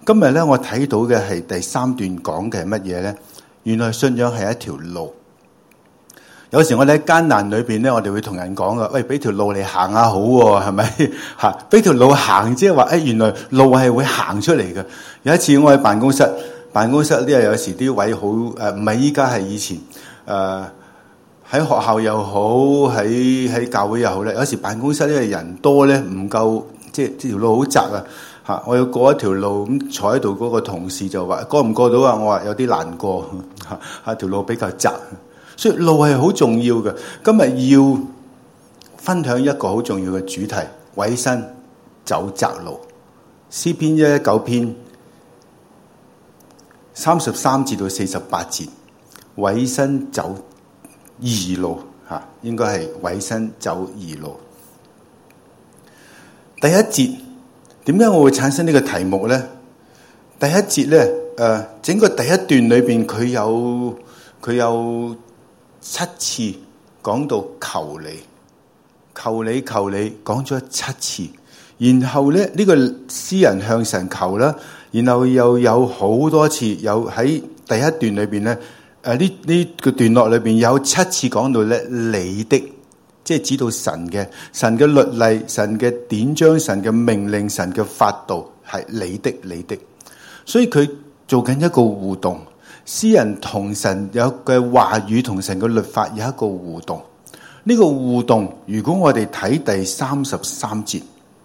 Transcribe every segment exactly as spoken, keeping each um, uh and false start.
今日咧，我睇到嘅係第三段講嘅係乜嘢咧？原來信仰係一條路。有時我哋喺艱難裏邊咧，我哋會同人講噶，喂，俾條路你行下好喎，係咪吓？俾條路行，即係話，誒，原來路係會行出嚟嘅。有一次我喺辦公室，辦公室呢，有時啲位好誒，唔係依家，係以前誒，喺、呃、學校又好，喺喺教會又好咧。有時辦公室呢，人多咧，唔夠，即係條路好窄啊。吓，我要過一條路，咁坐喺度嗰個同事就話過唔過到啊？我話有啲難過，吓吓條路比較窄。所以路係好重要嘅。今日要分享一個好重要嘅主題：委身走窄路。詩篇一一九篇三十三節到四十八節，委身走義路，吓，應該係委身走義路。第一節，點解我會產生呢個題目咧？第一節咧，誒、呃，整個第一段裏邊佢有佢有。七次講到求你，求你，求你，講咗七次。然後咧，呢個詩人向神求啦，然後又有好多次，有喺第一段裏邊咧，誒呢呢個段落裏邊有七次講到咧你的，即係指到神嘅神嘅律例、神嘅典章、神嘅命令、神嘅法度係你的，你的。所以佢做緊一個互動。詩人同神有嘅話語同神嘅律法有一個互動，呢、這個互動如果我哋睇第三十三節，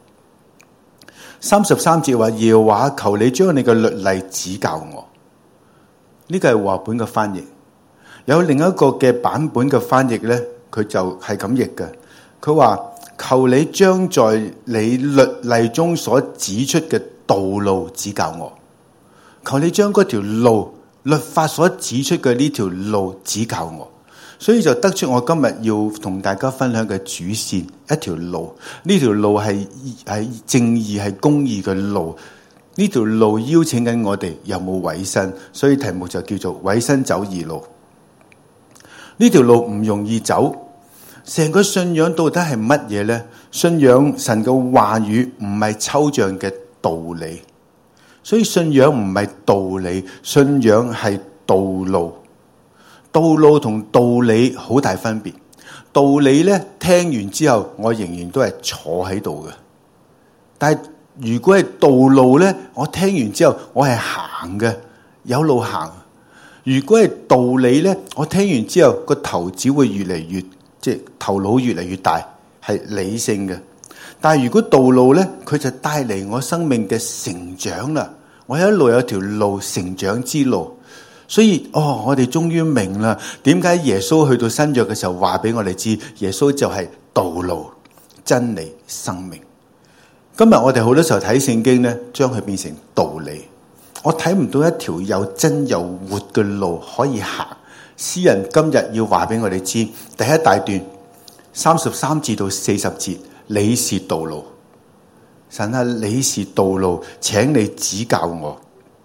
三十三節話耶和華求你將你嘅律例指教我，呢、這個係和合本嘅翻譯。有另一個嘅版本嘅翻譯咧，佢就係咁譯嘅，佢話求你將在你律例中所指出嘅道路指教我，求你將嗰條路律法所指出嘅呢條路指教我，所以就得出我今日要同大家分享嘅主線，一條路。呢條路係係正義係公義嘅路，呢條路邀請緊我哋有冇委身，所以題目就叫做委身走義路。呢條路唔容易走，成個信仰到底係乜嘢呢？信仰神嘅話語唔係抽象嘅道理。所以信仰唔係道理，信仰係道路。道路同道理好大分別。道理咧，聽完之後，我仍然都係坐喺度嘅。但係如果係道路咧，我聽完之後，我係行嘅，有路行。如果係道理咧，我聽完之後，個頭只會越嚟越，即係頭腦越嚟越大，係理性嘅。但係如果道路咧，佢就帶嚟我生命嘅成長啦。我一路有條路，成長之路。所以哦，我哋終於明啦，點解耶穌去到新約嘅時候話俾我哋知，耶穌就係道路、真理、生命。今日我哋好多時候睇聖經咧，將佢變成道理。我睇唔到一條又真又活嘅路可以行。詩人今日要話俾我哋知，第一大段三十三至到四十節。你是道路，神啊，你是道路，請你指教我。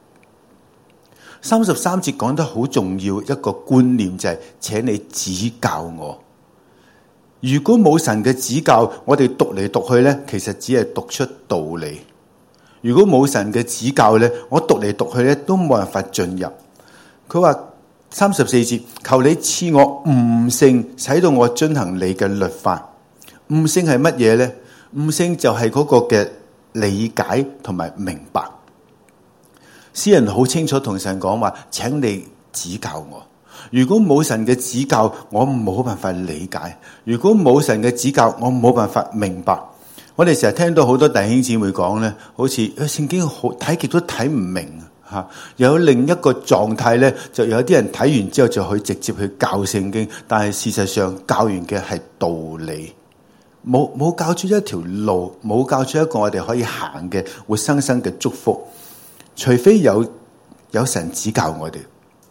三十三節講得好重要一個觀念，就係請你指教我。如果冇神嘅指教，我哋讀嚟讀去咧，其實只係讀出道理。如果冇神嘅指教咧，我讀嚟讀去咧都冇辦法進入。佢話三十四節，求你賜我悟性，使到我遵行你嘅律法。悟性係乜嘢咧？悟性就係嗰個嘅理解同埋明白。詩人好清楚同神講話，請你指教我。如果冇神嘅指教，我冇辦法理解；如果冇神嘅指教，我冇辦法明白。我哋成日聽到好多弟兄姊妹講咧，好似聖經好睇極都睇唔明吓。有另一個狀態咧，就有啲人睇完之後就去直接去教聖經，但係事實上教完嘅係道理。冇冇教出一條路，冇教出一個我哋可以行嘅活生生嘅祝福，除非有有神指教我哋。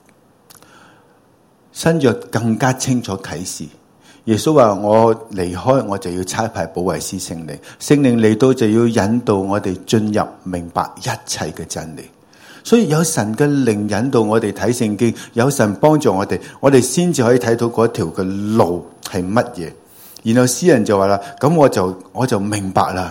新約更加清楚啟示，耶穌話我離開我就要差派保惠師聖靈，聖靈嚟到就要引導我哋進入明白一切嘅真理。所以有神嘅靈引導我哋睇聖經，有神幫助我哋，我哋先至可以睇到嗰條嘅路係乜嘢。然後詩人就話啦，咁我就我就明白啦，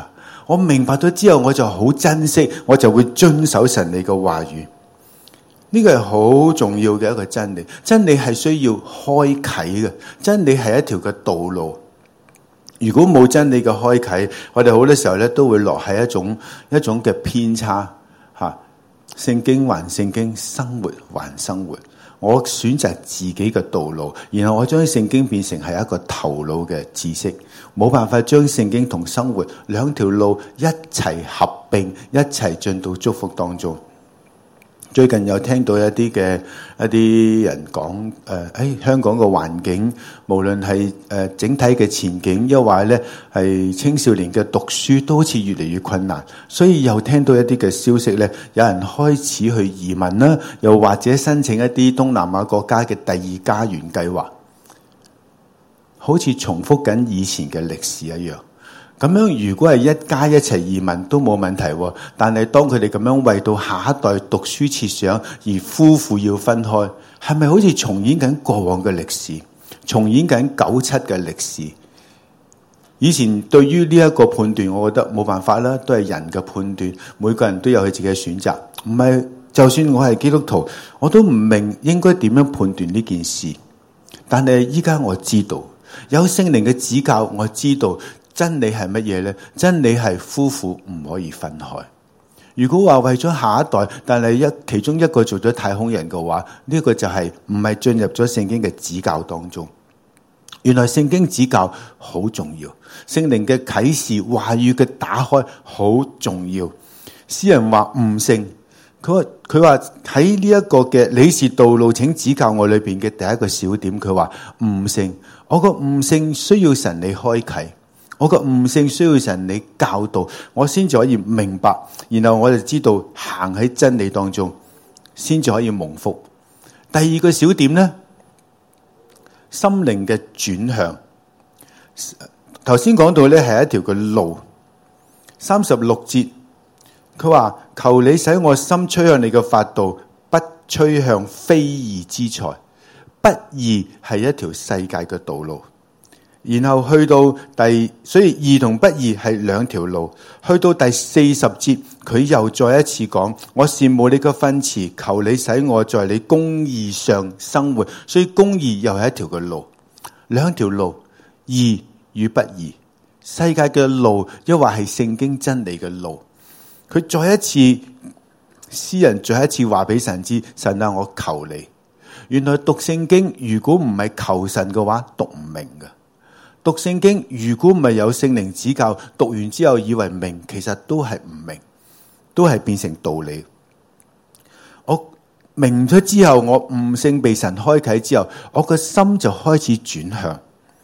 我明白咗之後，我就好珍惜，我就會遵守神你嘅話語。呢個係好重要嘅一個真理。真理係需要開啟嘅，真理係一條嘅道路。如果冇真理嘅開啟，我哋好多時候咧都會落喺一種一種嘅偏差吓。聖經還聖經，生活還生活。我選擇自己嘅道路，然後我將聖經變成係一個頭腦嘅知識，冇辦法將聖經同生活兩條路一齊合併，一齊進到祝福當中。最近有聽到一啲嘅一啲人講，誒、呃，誒，香港嘅環境，無論係誒整體嘅前景，抑或咧係青少年嘅讀書，都好似越嚟越困難。所以又聽到一啲嘅消息咧，有人開始去移民啦，又或者申請一啲東南亞國家嘅第二家園計劃，好似重複緊以前嘅歷史一樣。咁樣如果係一家一齊移民都冇問題，但係當佢哋咁樣為到下一代讀書設想而夫婦要分開，係咪好似重演緊過往嘅歷史，重演緊九七嘅歷史？以前對於呢一個判斷，我覺得冇辦法啦，都係人嘅判斷，每個人都有佢自己嘅選擇。唔係，就算我係基督徒，我都唔明應該點樣判斷呢件事。但係依家我知道，有聖靈嘅指教，我知道。真理係乜嘢呢？真理係夫婦唔可以分開。如果話為咗下一代，但係一其中一個做咗太空人嘅話，呢、這個就係唔係進入咗聖經嘅指教當中。原來聖經指教好重要，聖靈嘅啟示話語嘅打開好重要。詩人話悟性，佢話佢話喺呢一個嘅你是道路，請指教我裏邊嘅第一個小點，佢話悟性，我個悟性需要神你開啟。我個悟性需要神你教導，我先至可以明白，然後我就知道行喺真理當中，先至可以蒙福。第二個小點呢，心靈嘅轉向。頭先講到呢係一條嘅路，三十六節，佢話求你使我心趨向你嘅法度，不趨向非義之財。不義係一條世界嘅道路。然後去到第，所以義同不義係兩條路。去到第四十節，佢又再一次講：我羨慕你嘅訓詞，求你使我在你公義上生活。所以公義又係一條嘅路，兩條路，義與不義，世界嘅路，抑或係聖經真理嘅路。佢再一次，詩人再一次話俾神知：神啊，我求你。原來讀聖經如果唔係求神嘅話，讀唔明嘅。讀聖經如果唔係有聖靈指教，讀完之後以為明，其實都係唔明，都係變成道理。我明咗之後，我悟性被神開啟之後，我個心就開始轉向。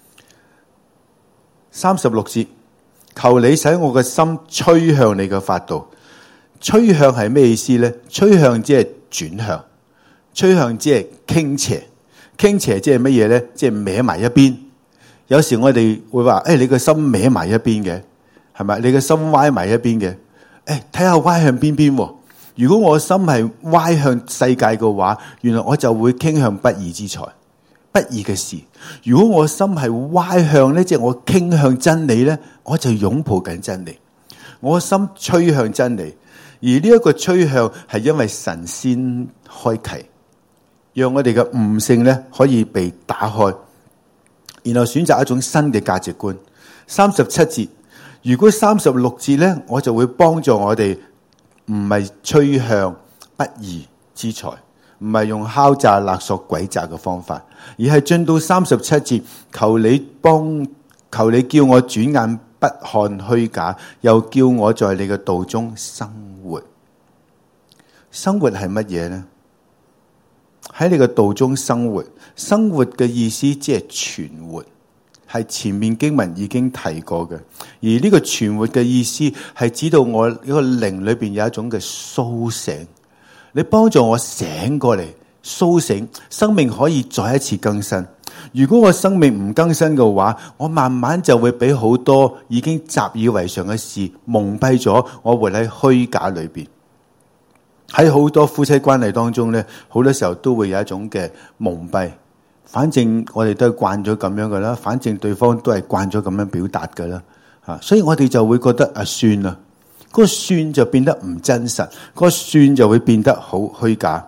三十六節，求你使我個心趨向你嘅法度。趨向係咩意思呢？趨向即係轉向，趨向即係傾斜，傾斜即係乜嘢呢？即係歪埋一邊。有時我哋會話：誒、哎，你個心歪埋一邊嘅，係咪？你個心歪埋一邊嘅，誒、哎，睇下歪向邊邊。如果我心係歪向世界嘅話，原來我就會傾向不義之財、不義嘅事。如果我心係歪向咧，即係我傾向真理咧，我就擁抱緊真理。我心趨向真理，而呢一個趨向係因為神先開啟，讓我哋嘅悟性咧可以被打開。然後選擇一種新嘅價值觀。三十七節，如果三十六節呢，我就會幫助我哋，唔係趨向不義之財，唔係用敲詐勒索詭詐嘅方法，而係進到三十七節，求你幫，求你叫我轉眼不看虛假，又叫我在你嘅道中生活。生活係乜嘢呢？喺你嘅道中生活，生活嘅意思即係存活，係前面經文已經提過嘅。而呢個存活嘅意思係指到我呢個靈裏邊有一種嘅蘇醒，你幫助我醒過嚟，蘇醒，生命可以再一次更新。如果我生命唔更新嘅話，我慢慢就會俾好多已經習以為常嘅事蒙蔽咗，我活喺虛假裏邊。喺好多夫妻關係當中咧，好多時候都會有一種嘅蒙蔽。反正我哋都係慣咗咁樣噶啦，反正對方都係慣咗咁樣表達噶啦。 吓，所以我哋就會覺得啊，算啦，嗰個算就變得唔真實，嗰個算就會變得好虛假。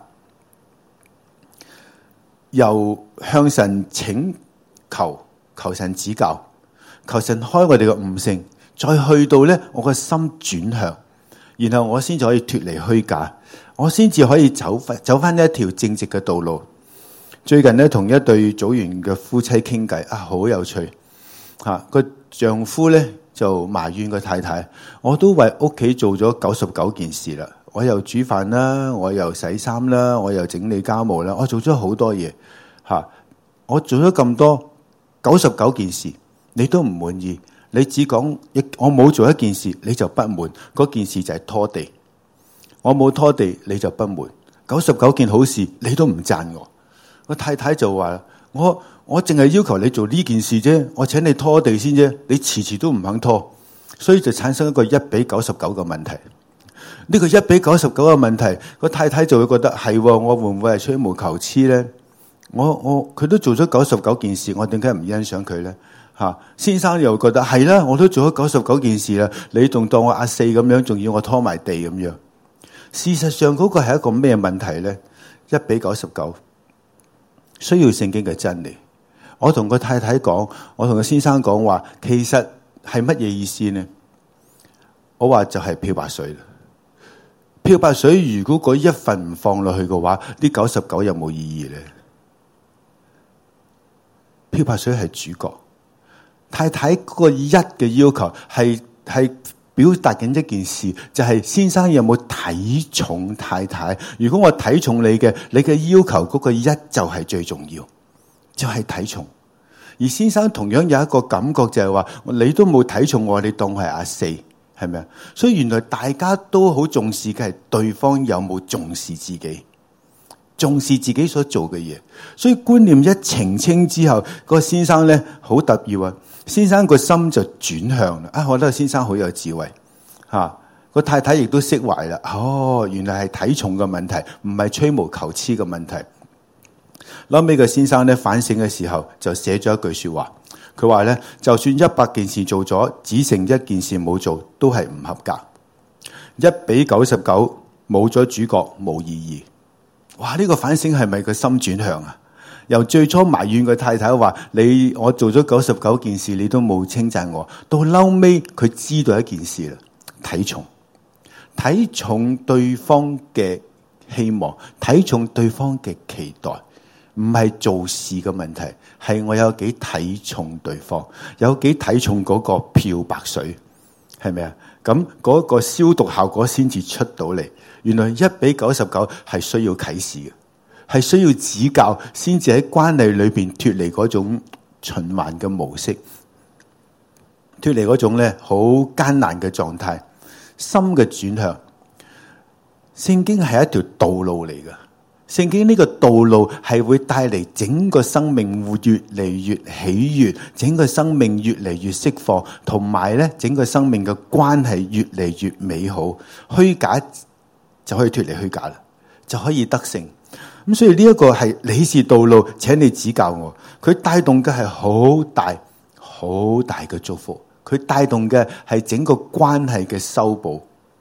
由向神請求，求神指教，求神開我哋嘅悟性，再去到咧我個心轉向，然後我先至可以脫離虛假，我先至可以走翻走翻一條正直嘅道路。最近咧同一對組員嘅夫妻傾偈啊，好有趣吓。個丈夫咧就埋怨個太太，我都為屋企做咗九十九件事啦，我又煮飯啦，我又洗衫啦，我又整理家務啦，我做咗好多嘢吓，我做咗咁多九十九件事，你都唔滿意，你只講一我冇做一件事你就不滿，嗰件事就係拖地，我冇拖地你就不滿，九十九件好事你都唔讚我。個太太就話：我我淨係要求你做呢件事啫，我請你拖地先啫，你遲遲都唔肯拖，所以就產生一個一比九十九嘅問題。呢個一比九十九嘅問題，個太太就會覺得係，我會唔會係吹毛求疵咧？我我佢都做咗九十九件事，我點解唔欣賞佢咧？吓，先生又覺得係啦，我都做咗九十九件事啦，你仲當我阿四咁樣，仲要我拖埋地咁樣。事實上嗰個係一個咩問題咧？一比九十九，需要聖經嘅真理。我同個太太講，我同個先生講話，其實係乜嘢意思呢？我話就係漂白水啦。漂白水如果嗰一份唔放落去嘅話，呢九十九有冇意義咧？漂白水係主角，太太嗰個一嘅要求係係表達緊一件事，就係、是、先生有冇睇重太太？如果我睇重你嘅，你嘅要求嗰個一就係最重要，就係、是、睇重。而先生同樣有一個感覺就係話，你都冇睇重我，你當我係阿四，係咪啊？所以原來大家都好重視嘅係對方有冇重視自己，重視自己所做嘅嘢。所以觀念一澄清之後，個先生咧好特別啊！先生個心就轉向啦。啊，我覺得先生好有智慧吓，個太太亦都釋懷啦。哦，原來係體重嘅問題，唔係吹毛求疵嘅問題。後尾個先生咧反省嘅時候，就寫咗一句說話。佢話咧，就算一百件事做咗，只剩一件事冇做，都係唔合格。一比九十九，冇咗主角，冇意義。哇！呢個反省係咪個心轉向啊？由最初埋怨個太太話你我做咗九十九件事，你都冇稱讚我，到後尾佢知道一件事啦，睇重，睇重對方嘅希望，睇重對方嘅期待，唔係做事嘅問題，係我有幾睇重對方，有幾睇重嗰個漂白水，係咪啊？咁嗰個消毒效果先至出到嚟。原來一比九十九係需要啟示嘅，係需要指教，先至喺關係裏邊脫離嗰種循環嘅模式，脫離嗰種咧好艱難嘅狀態，心嘅轉向。聖經係一條道路嚟嘅，聖經呢個道路係會帶嚟整個生命會越嚟越喜悅，整個生命越嚟越釋放，同埋咧整個生命嘅關係越嚟越美好。虛假就可以脫離虛假啦，就可以得勝。咁所以呢一個係你是道路，請你指教我。佢帶動嘅係好大好大嘅祝福，佢帶動嘅係整個關係嘅修補。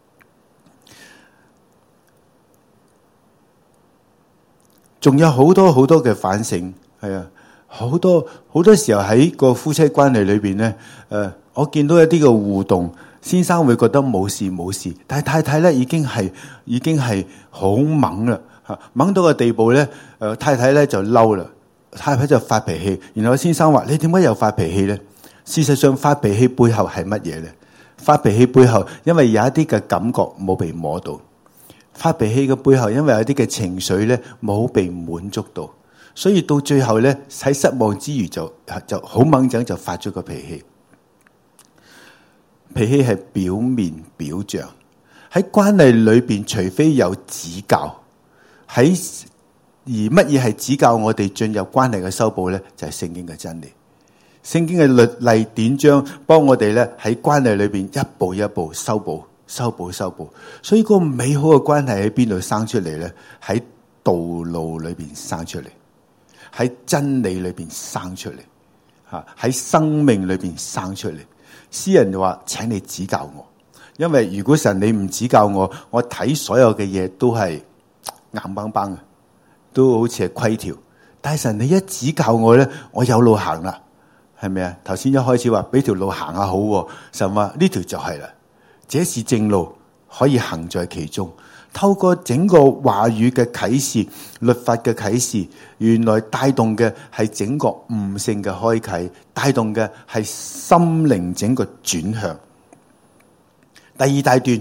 仲有好多好多嘅反省，係啊，好多好多時候喺個夫妻關係裏邊咧，誒、呃，我見到一啲嘅互動。先生會覺得冇事冇事，但係太太咧已經係已經係好猛啦，吓猛到個地步咧，誒太太咧就嬲啦，太太就發脾氣，然後先生話：你點解又發脾氣咧？事實上發脾氣背後係乜嘢咧？發脾氣背後因為有一啲嘅感覺冇被摸到，發脾氣嘅背後因為有一啲嘅情緒咧冇被滿足到，所以到最後咧喺失望之餘就就好猛整就發咗個脾氣。脾氣係表面表象，喺關係裏邊，除非有指教，喺而乜嘢係指教我哋進入關係嘅修補咧？就係、是、聖經嘅真理，聖經嘅律例典章，幫我哋咧喺關係裏邊一步一步修補、修補、修補。所以嗰個美好嘅關係喺邊度生出嚟咧？喺道路裏邊生出嚟，喺真理裏邊生出嚟，吓喺生命裏邊生出嚟。 詩人就話，請你指教我，因為如果神你唔指教我，我睇所有嘅嘢都係硬邦邦嘅，都好似係規條。但係神你一指教我咧，我有路行啦，係咪啊？頭先一開始話俾條路行下好，神話呢條就係啦，這是正路，可以行在其中。透過整個話語嘅啟示、律法嘅啟示，原來帶動嘅係整個悟性嘅開啟，帶動嘅係心靈整個轉向。第二大段，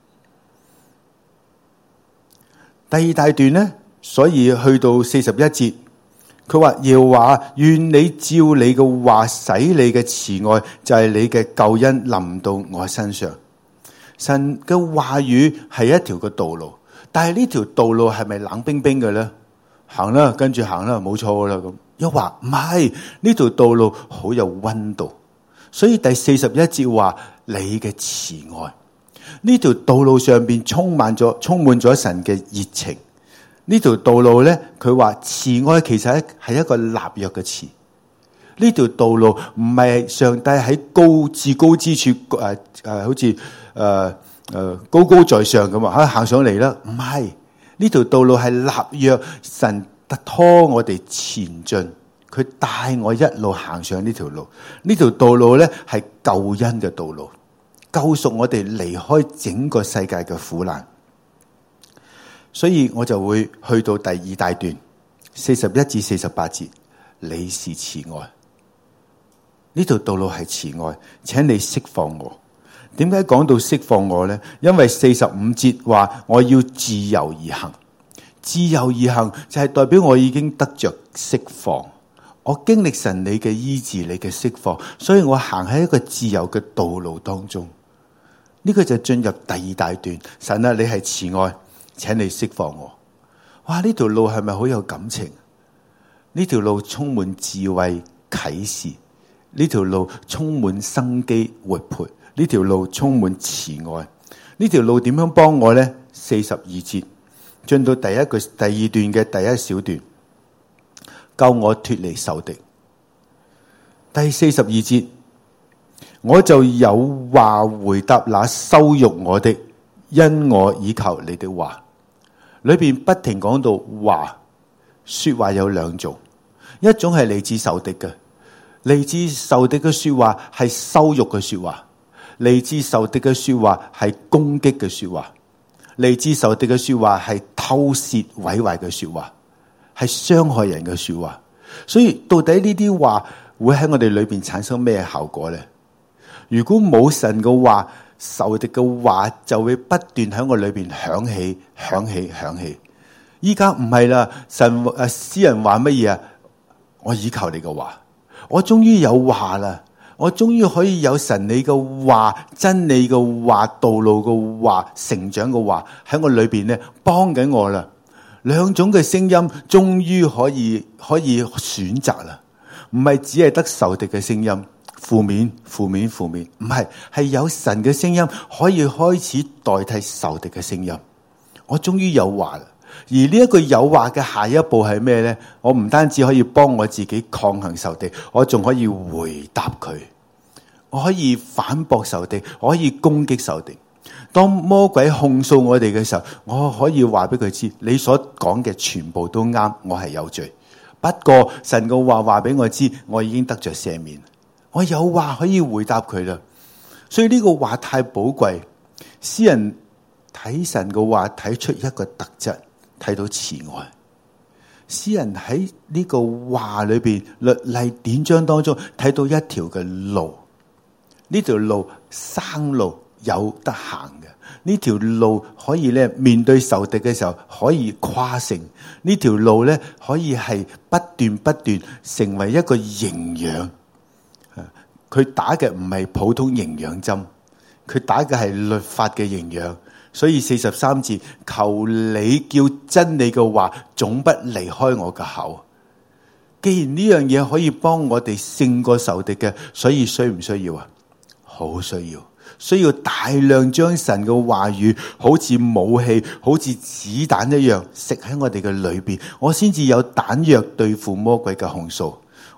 第二大段咧，所以去到四十一節，佢話要話願你照你嘅話使你嘅慈愛，就係你嘅救恩臨到我身上。神嘅話語係一條嘅道路，但係呢條道路係咪冷冰冰嘅咧？行啦，跟住行啦，冇錯噶啦咁。又話唔係，呢條道路好有溫度，所以第四十一節話你嘅慈愛，呢條道路上邊充滿咗充滿咗神嘅熱情。呢條道路咧，佢話慈愛其實係一個立約嘅詞。呢條道路唔係上帝喺高至高之處，誒、呃、誒、呃，好似誒誒高高在上咁啊，行上嚟啦。唔係，呢條道路係立約，神拖我哋前進，佢帶我一路行上呢條路。呢條道路咧係救恩嘅道路，救贖我哋離開整個世界嘅苦難。所以我就會去到第二大段，四十一至四十八節，你是慈愛。呢條道路係慈愛，請你釋放我。點解講到釋放我呢？因為四十五節話我要自由而行，自由而行就係代表我已經得着釋放。我經歷神你嘅醫治，你嘅釋放，所以我行喺一個自由嘅道路當中。呢個就進入第二大段。神啊，你係慈愛，請你釋放我。哇！呢條路係咪好有感情？呢條路充滿智慧啟示。呢條路充滿生機活潑，呢條路充滿慈愛。呢條路點樣幫我呢？四十二節進到第一個第二段嘅第一小段，救我脫離仇敵。第四十二節，我就有話回答那羞辱我的，因我倚靠你的話。裏邊不停講到話，說話有兩種，一種係嚟自仇敵嘅。嚟自仇敵嘅說話係羞辱嘅說話，嚟自仇敵嘅說話係攻擊嘅說話，嚟自仇敵嘅說話係偷竊毀壞嘅說話，係傷害人嘅說話。所以到底呢啲話會喺我哋裏邊產生咩效果咧？如果冇神嘅話，仇敵嘅話就會不斷喺我裏邊響起、響起、響起。依家唔係啦，神誒詩人話乜嘢啊？我依靠你嘅話。我終於有話啦，我終於可以有神你嘅話、真理嘅話、道路嘅話、成長嘅話喺我裏邊咧幫緊我啦。兩種嘅聲音終於可以可以選擇啦，唔係只係得仇敵嘅聲音，負面、負面、負面，唔係，係有神嘅聲音可以開始代替仇敵嘅聲音。我終於有話啦。而呢一個誘惑嘅下一步係咩呢？我唔單止可以幫我自己抗衡仇敵，我仲可以回答佢，我可以反駁仇敵，我可以攻擊仇敵。當魔鬼控訴我哋嘅時候，我可以話俾佢知，你所講嘅全部都啱，我係有罪。不過神嘅話話俾我知，我已經得着赦免，我有話可以回答佢啦。所以呢個話太寶貴，詩人睇神嘅話睇出一個特質。睇到慈愛，詩人喺呢個話裏邊律例典章當中睇到一條嘅路，呢條路生路有得行嘅，呢條路可以咧面對仇敵嘅時候可以跨勝，呢條路咧可以係不斷不斷成為一個營養。佢打嘅唔係普通營養針，佢打嘅係律法嘅營養。所以四十三節，求你叫真理嘅話總不離開我嘅口。既然呢樣嘢可以幫我哋勝過仇敵嘅，所以需唔需要啊？好需要，需要大量將神嘅話語好似武器、好似子彈一樣食喺我哋嘅裏邊，我先至有彈藥對付魔鬼嘅控訴，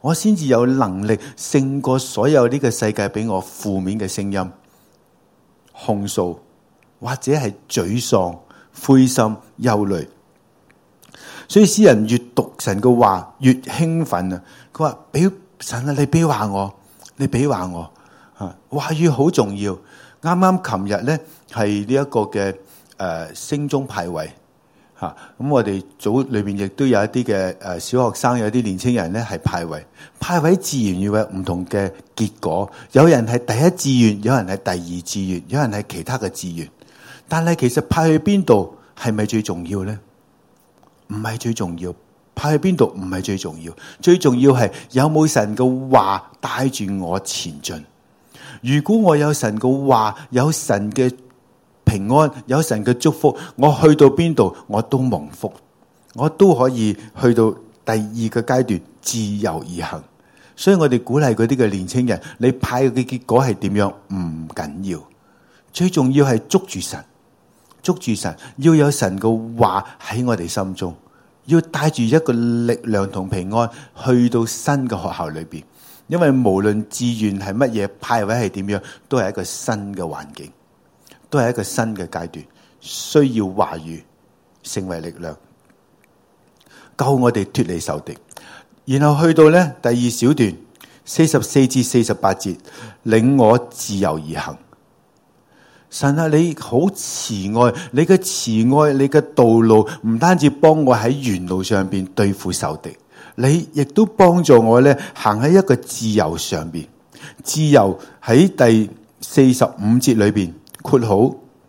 我先至有能力勝過所有呢個世界俾我負面嘅聲音、控訴或者係沮喪、灰心、憂慮。所以詩人越讀神嘅話越興奮啊！佢話俾神啊，你俾話我，你俾話我啊！話語好重要。啱啱琴日咧係呢一個嘅誒升中派位。吓，咁我哋組裏邊亦都有一啲嘅誒小學生，有啲年青人咧係派位，派位自然要有唔同嘅結果。有人係第一志願，有人係第二志願，有人係其他嘅志願。但係其實派去邊度係咪最重要咧？唔係最重要，派去邊度唔係最重要，最重要係有冇神嘅話帶住我前進。如果我有神嘅話，有神嘅平安，有神嘅祝福，我去到邊度我都蒙福，我都可以去到第二個階段，自由而行。所以我哋鼓勵嗰啲嘅年青人，你派嘅結果係點樣唔緊要，最重要係捉住神，捉住神，要有神嘅話喺我哋心中，要帶住一個力量同平安去到新嘅學校裏邊。因為無論志願係乜嘢，派位係點樣，都係一個新嘅環境，都係一個新嘅階段，需要話語成為力量，救我哋脫離仇敵。然後去到咧第二小段四十四至四十八節，領我自由而行。神啊，你好慈愛，你嘅慈愛，你嘅道路唔單止幫我喺原路上邊對付仇敵，你亦都幫助我咧行喺一個自由上邊。自由喺第四十五節裏邊括號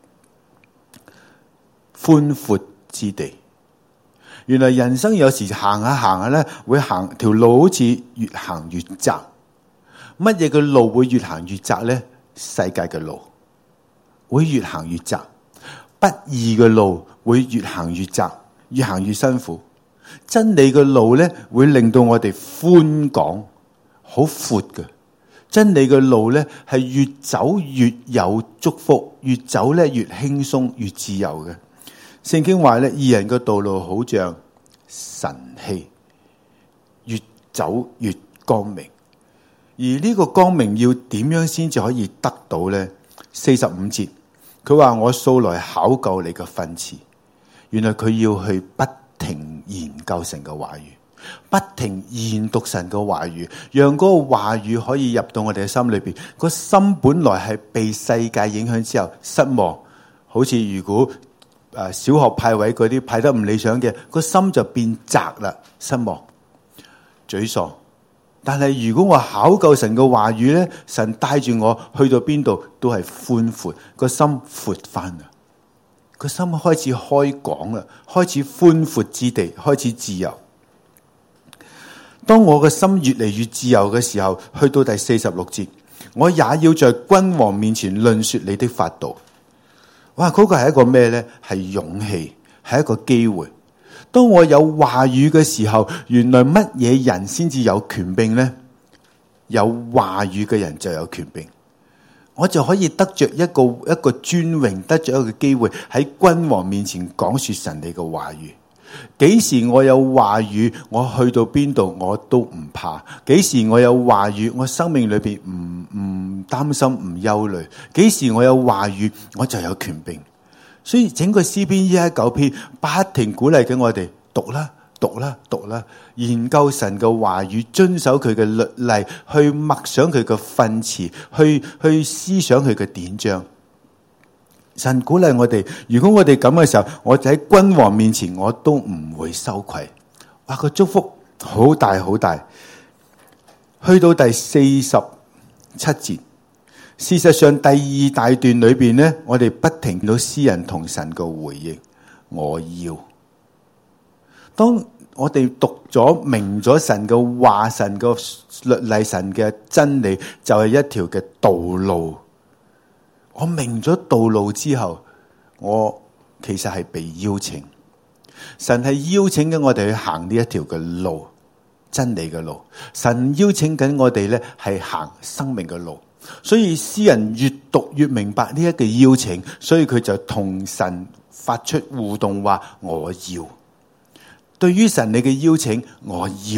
寬闊之地。原來人生有時行下行下咧，會行條路好似越行越窄。乜嘢嘅路會越行越窄咧？世界嘅路會越行越窄，不義嘅路會越行越窄，越行越辛苦。真理嘅路咧，會令到我哋寬廣，好闊嘅。真理嘅路咧，係越走越有祝福，越走咧越輕鬆，越自由嘅。聖經話咧，義人嘅道路好像晨曦，越走越光明。而呢個光明要點樣先至可以得到咧？四十五節，佢話我素來考究你嘅訓詞。原來佢要去不停研究神嘅話語，不停研讀神嘅話語，讓嗰個話語可以入到我哋嘅心裏邊。個心本來係被世界影響之後失望，好似如果誒小學派位嗰啲派得唔理想嘅，個心就變窄啦，失望、沮喪。但係如果我考究神嘅話語咧，神帶住我去到邊度都係寬闊，個心闊翻啦，個心開始開廣啦，開始寬闊之地，開始自由。當我嘅心越嚟越自由嘅時候，去到第四十六節，我也要在君王面前論說你的法度。哇！嗰個係一個咩咧？係勇氣，係一個機會。當我有話語嘅時候，原來乜嘢人先至有權柄咧？有話語嘅人就有權柄，我就可以得着一個一個尊榮，得着一個機會喺君王面前講說神你嘅話語。幾時我有話語，我去到邊度我都唔怕。幾時我有話語，我生命裏邊唔唔擔心唔憂慮。幾時我有話語，我就有權柄。所以整個詩篇一一九篇不停鼓勵緊我哋讀啦讀啦讀啦，研究神嘅話語，遵守佢嘅律例，去默想佢嘅訓詞，去去思想佢嘅典章。神鼓勵我哋，如果我哋咁嘅時候，我就喺君王面前我都唔會羞愧。哇，個祝福好大好大。去到第四十七節，事實上第二大段裏邊呢，我哋不停到詩人同神嘅回應。我要當我哋讀咗明咗神嘅話，神嘅律例，神嘅真理，就係一條嘅道路。我明咗道路之後，我其實係被邀請，神係邀請緊我哋去行呢一條嘅路，真理嘅路。神邀請緊我哋咧係行生命嘅路，所以詩人越讀越明白呢一個邀請，所以佢就同神發出互動話：我要。對於神你嘅邀請，我要。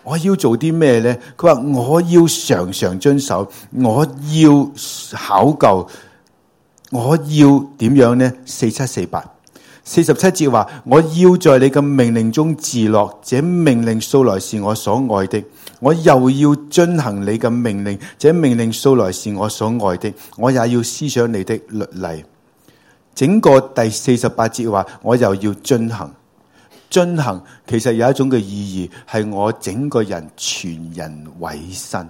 我要做啲咩呢？佢話我要常常遵守，我要考究，我要點樣呢？四七四八四十七節話，我要在你嘅命令中自樂，這命令素來是我所愛的。我又要遵行你嘅命令，這命令素來是我所愛的。我也要思想你的律例。整個第四十八節話，我又要遵行。遵行其實有一種嘅意義，係我整個人全人委身。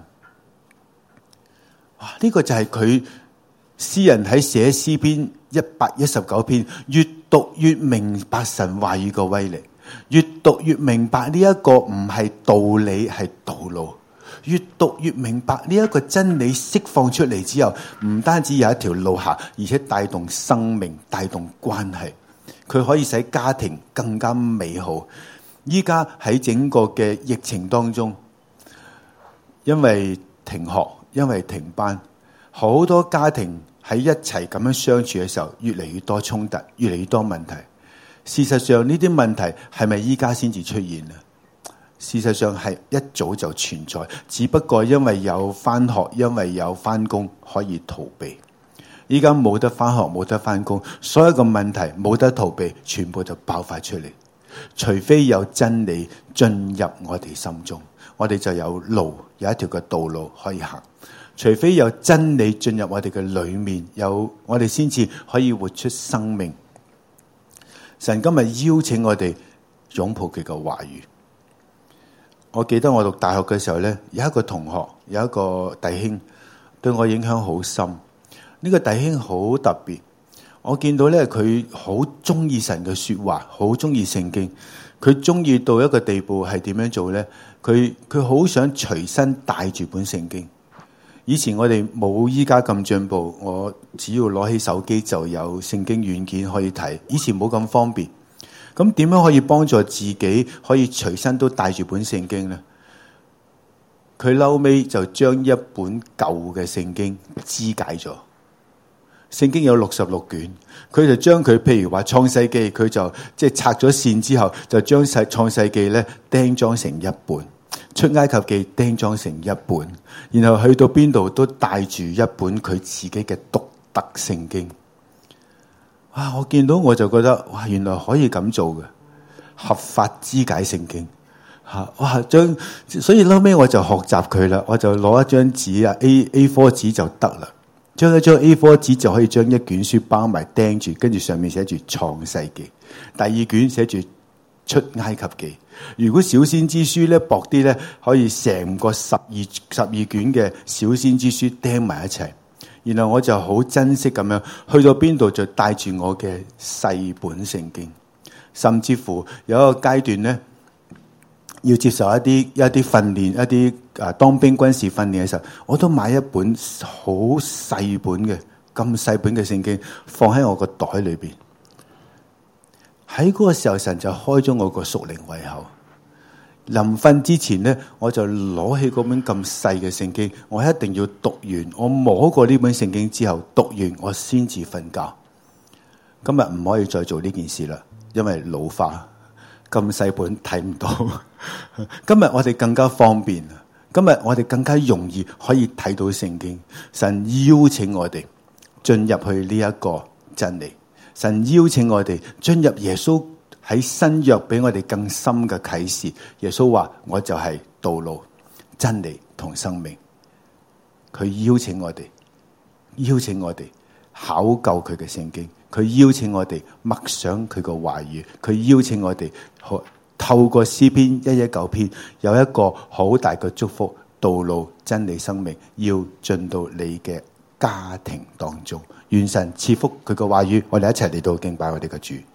哇！呢個就係佢詩人喺寫詩篇一百一十九篇，越讀越明白神話語嘅威力，越讀越明白呢一個唔係道理，係道路。越讀越明白呢一個真理釋放出嚟之後，唔單止有一條路行，而且帶動生命，帶動關係。佢可以使家庭更加美好。依家喺整個嘅疫情當中，因為停學，因為停班，好多家庭喺一齊咁樣相處嘅時候，越嚟越多衝突，越嚟越多問題。事實上呢啲問題係咪依家先至出現啊？事實上係一早就存在，只不過因為有返學，因為有返工可以逃避。依家冇得返學，冇得返工，所有嘅問題冇得逃避，全部就爆發出嚟。除非有真理進入我哋心中，我哋就有路，有一條嘅道路可以行。除非有真理進入我哋嘅裏面，有我哋先至可以活出生命。神今日邀請我哋擁抱佢嘅話語。我記得我讀大學嘅時候呢，有一個同學，有一個弟兄對我影響好深。呢個弟兄好特別，我見到咧佢好中意神嘅說話，好中意聖經。佢中意到一個地步係點樣做咧？佢佢好想隨身帶住本聖經。以前我哋冇依家咁進步，我只要攞起手機就有聖經軟件可以睇。以前冇咁方便，咁點樣可以幫助自己可以隨身都帶住本聖經咧？佢後尾就將一本舊嘅聖經肢解咗。聖經有六十六卷，佢就將佢，譬如話創世記，佢就即係拆咗線之後，就將細創世記咧釘裝成一本，出埃及記釘裝成一本，然後去到邊度都帶住一本佢自己嘅獨特聖經。哇！我見到我就覺得，哇！原來可以咁做嘅，合法肢解聖經吓，哇！將所以後尾我就學習佢啦，我就攞一張紙啊 A A 四 紙就得啦。將一張 A 四 紙就可以將一卷書包埋釘住，跟住上面寫住創世記，第二卷寫住出埃及記。如果小先知書咧薄啲咧，可以成個十二十二卷嘅小先知書釘埋一齊。然後我就好珍惜咁樣，去到邊度就帶住我嘅細本聖經，甚至乎有一個階段咧，要接受一啲一啲訓練，一啲啊當兵軍事訓練嘅時候，我都買一本好細本嘅咁細本嘅聖經，放喺我個袋裏邊。喺嗰個時候，神就開咗我個屬靈胃口。臨瞓之前咧，我就攞起嗰本咁細嘅聖經，我一定要讀完。我摸過呢本聖經之後，讀完我先至瞓覺。今日唔可以再做呢件事啦，因為老化。咁細本睇唔到，今日我哋更加方便，今日我哋更加容易可以睇到聖經。神邀請我哋進入去呢一個真理，神邀請我哋進入耶穌喺新約俾我哋更深嘅啟示。耶穌話：我就係道路、真理同生命。佢邀請我哋，邀請我哋考究佢嘅聖經。佢邀請我哋默想佢個話語，佢邀請我哋透過詩篇一一九篇有一個好大嘅祝福，道路、真理、生命要進到你嘅家庭當中。願神賜福佢個話語，我哋一齊嚟到敬拜我哋嘅主。